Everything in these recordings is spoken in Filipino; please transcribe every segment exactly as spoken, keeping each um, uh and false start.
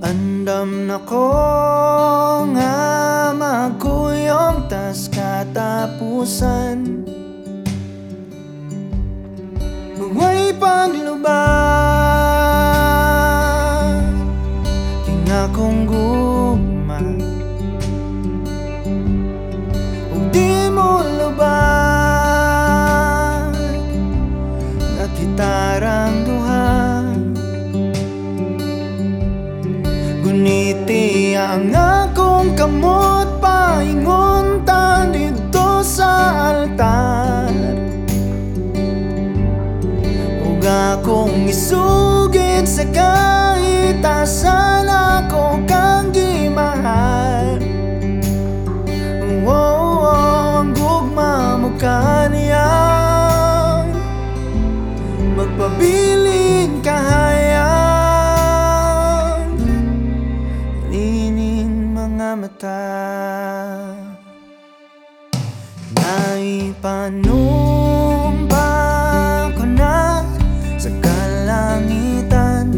Andam na ko nga magkuyong tas katapusan. Huwag paglubag king akong gugma, ug di mo lubag nga kitarang duha. Guniti ang akong kamot, paingon ta dito sa altar, ug akong isugid sa kahit asan ako kang gimahal. Oh, oh, ang gugma mo kaniyang magpabiling kahayag. Mata naipanumpa ko na sa kalangitan,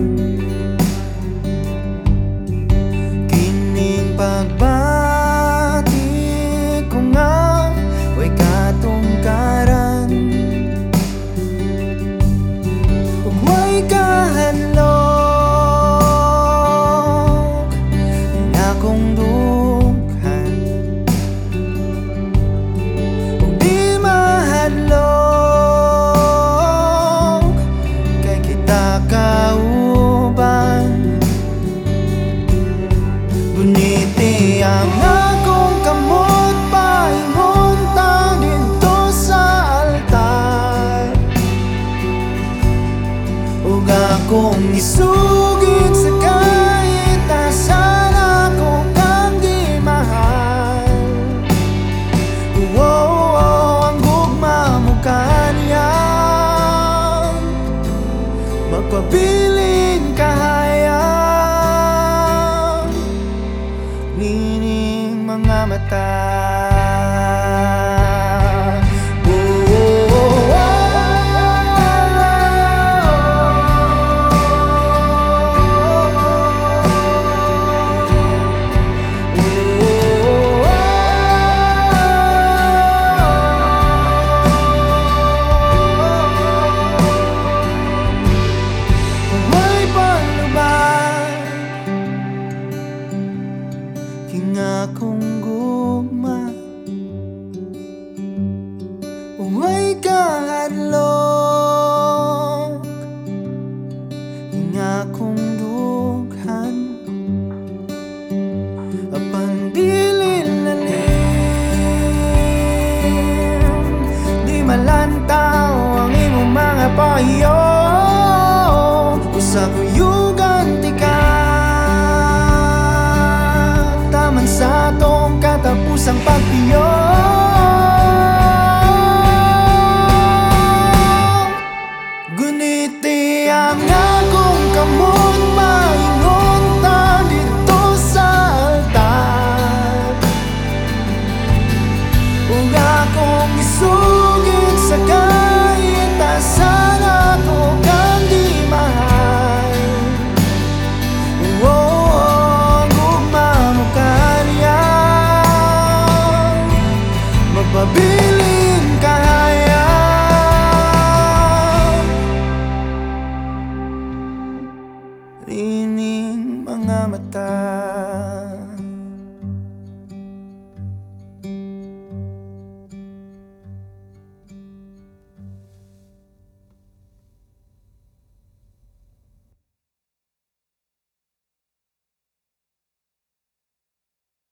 kining pagbati ko nga way katungkaran, ug way kahadlok na akong guniti ang akong kamot, paingon ta dito sa altar, ug akong isugid sa kahit asan ako kang gimahal. Oh, oh, ang gugma mo kaniyang magpabiling kahayag. Nining mga mata. King akong gugma, way kahadlok king akong dughan, apan dili lalim, di malantaw ang imong mga pahiyo. Usa kuyugan tika sa atong katapusang pagtiyo.